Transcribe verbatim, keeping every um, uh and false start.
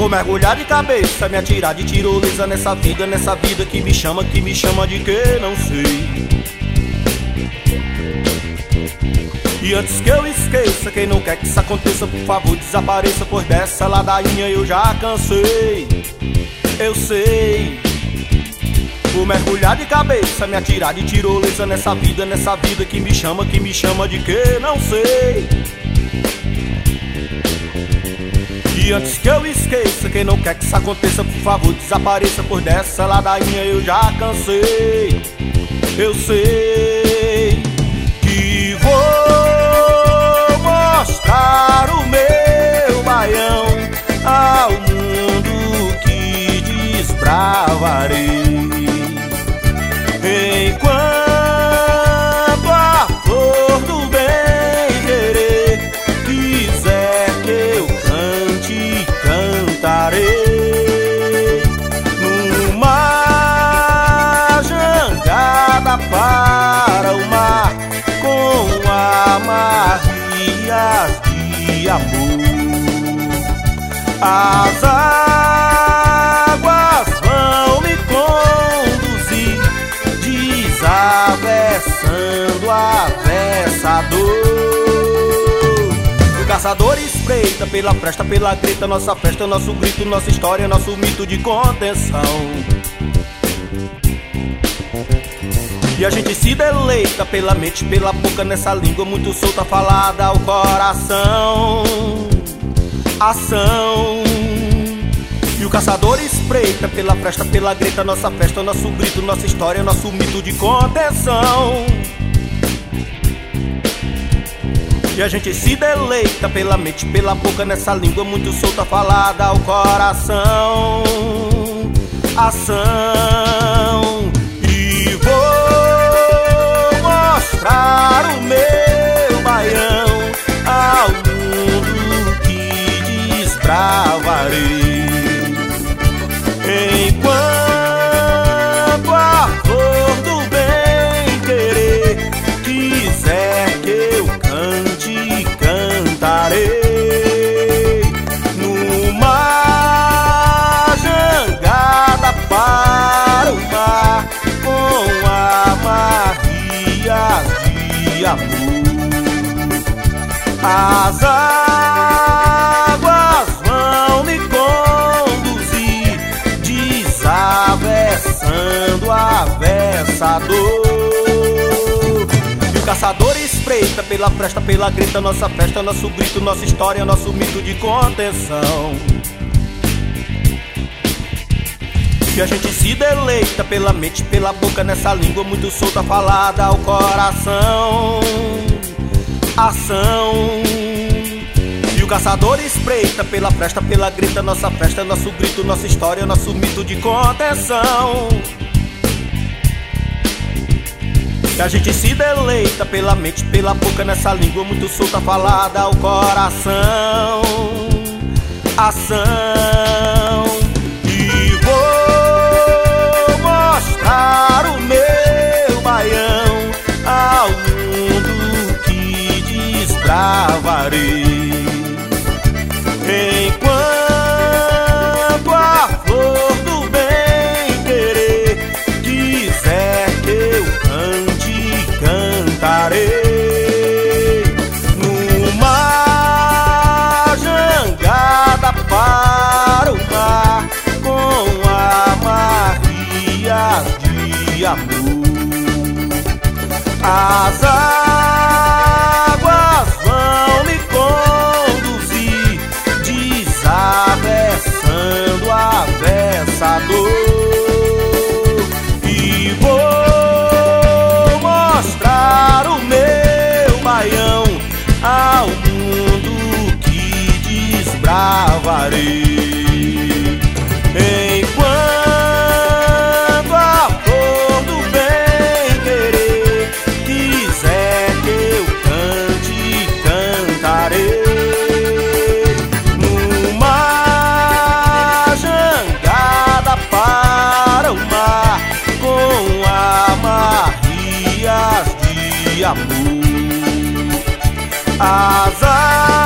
Vou mergulhar de cabeça, me atirar de tirolesa nessa vida, nessa vida que me chama, que me chama de que não sei. E antes que eu esqueça, quem não quer que isso aconteça, por favor desapareça, pois dessa ladainha eu já cansei. Eu sei. Vou mergulhar de cabeça, me atirar de tirolesa nessa vida, nessa vida que me chama, que me chama de que não sei. E antes que eu esqueça, quem não quer que isso aconteça, por favor desapareça, pois dessa ladainha eu já cansei. Eu sei que vou mostrar o meu baião ao mundo que desbravarei. Enquanto a flor do bem-querer quiser que eu cante e cantarei, numa jangada para o mar, com amarrias de amor. As águas vão me conduzir, desavessando a vessa dor. O caçador espreita pela fresta, pela greta, nossa festa, nosso grito, nossa história, nosso mito de contenção. E a gente se deleita pela mente, pela boca, nessa língua muito solta, falada ao coração. Ação. E o caçador espreita pela fresta, pela greta, nossa festa, nosso grito, nossa história, nosso mito de contenção. E a gente se deleita pela mente, pela boca, nessa língua muito solta, falada ao coração. Ação. E vou mostrar o meu baião ao mundo que desbravarei. Enquanto a flor do bem-querer quiser que eu cante e cantarei, numa jangada para o mar, com amarrias de amor. As águas vão me conduzir, desavessando a vessa dor. E o caçador espreita pela fresta, pela greta, nossa festa, nosso grito, nossa história, nosso mito de contenção. E a gente se deleita pela mente, pela boca, nessa língua muito solta, falada ao coração. Ação. E o caçador espreita pela fresta, pela greta, nossa festa, nosso grito, nossa história, nosso mito de contenção. E a gente se deleita pela mente, pela boca, nessa língua muito solta, falada ao coração. Ação. E vou mostrar o meu baião ao mundo que desbravarei. Enquanto a flor do bem-querer quiser que eu cante e cantarei, numa jangada para o mar, com amarrias de amor. As águas vão me conduzir, desavessando a vessa dor. E vou mostrar o meu baião ao mundo que desbravarei. Enquanto a flor do bem-querer quiser que eu cante e cantarei, numa jangada para o mar, com amarrias de amor. As